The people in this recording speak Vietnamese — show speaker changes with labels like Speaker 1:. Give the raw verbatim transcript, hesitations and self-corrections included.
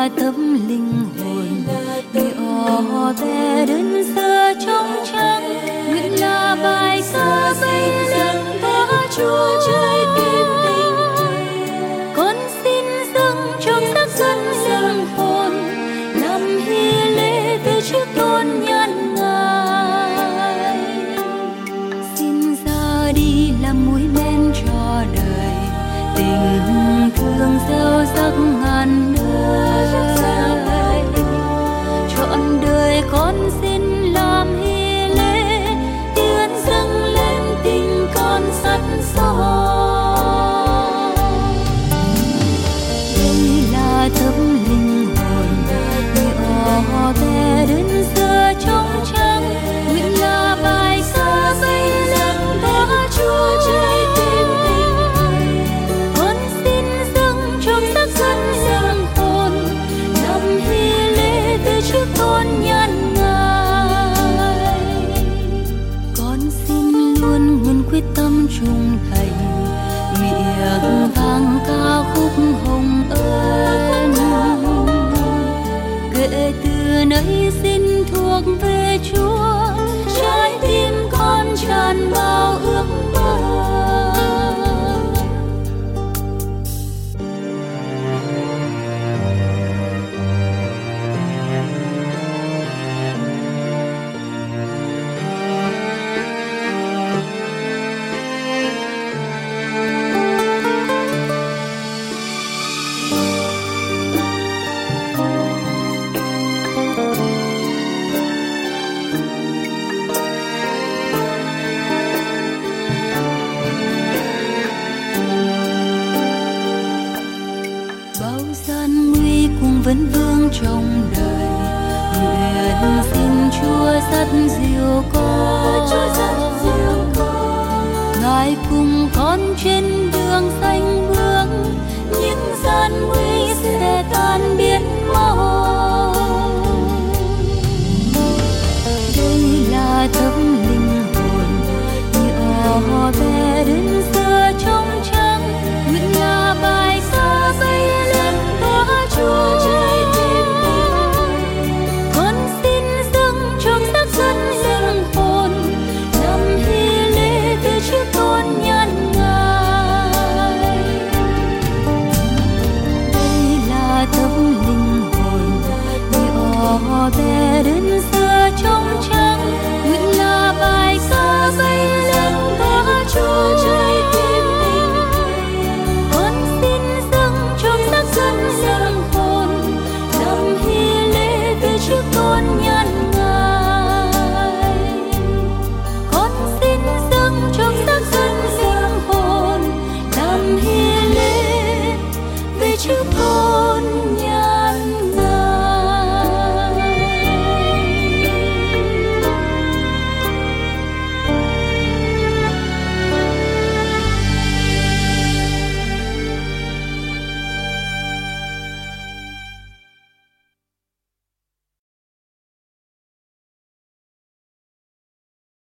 Speaker 1: là tấm linh hồn nhỏ bé đơn sơ trong trắng, nguyện là bài ca bay lên ca Chúa trái tim tình. Con xin dâng trong xác thân linh hồn, làm hy lễ về trước tôn nhan Ngài. Xin ra đi làm muối men cho đời, tình thương gieo rắc ngàn nơi. Trọn đời con xin làm hy lễ, tiến dâng lên tình con sắt son. Đây là tấm linh hồn nhỏ bé đơn sơ trong trắng, nguyện là bài ca bay lên ca Chúa trái tim tình. Con xin dâng trong xác thân linh hồn, làm hy lễ về trước tôn nhan Ngài. Con xin luôn nguồn quyết tâm trung thành, miệng vang ca khúc hồng ân. Kể từ nay xin thuộc về Chúa, trái tim con tràn bao ước mơ. Bao gian nguy cùng vấn vương trong đời, nguyện xin Chúa dắt dìu con. Ngài cùng con trên đường xanh bước.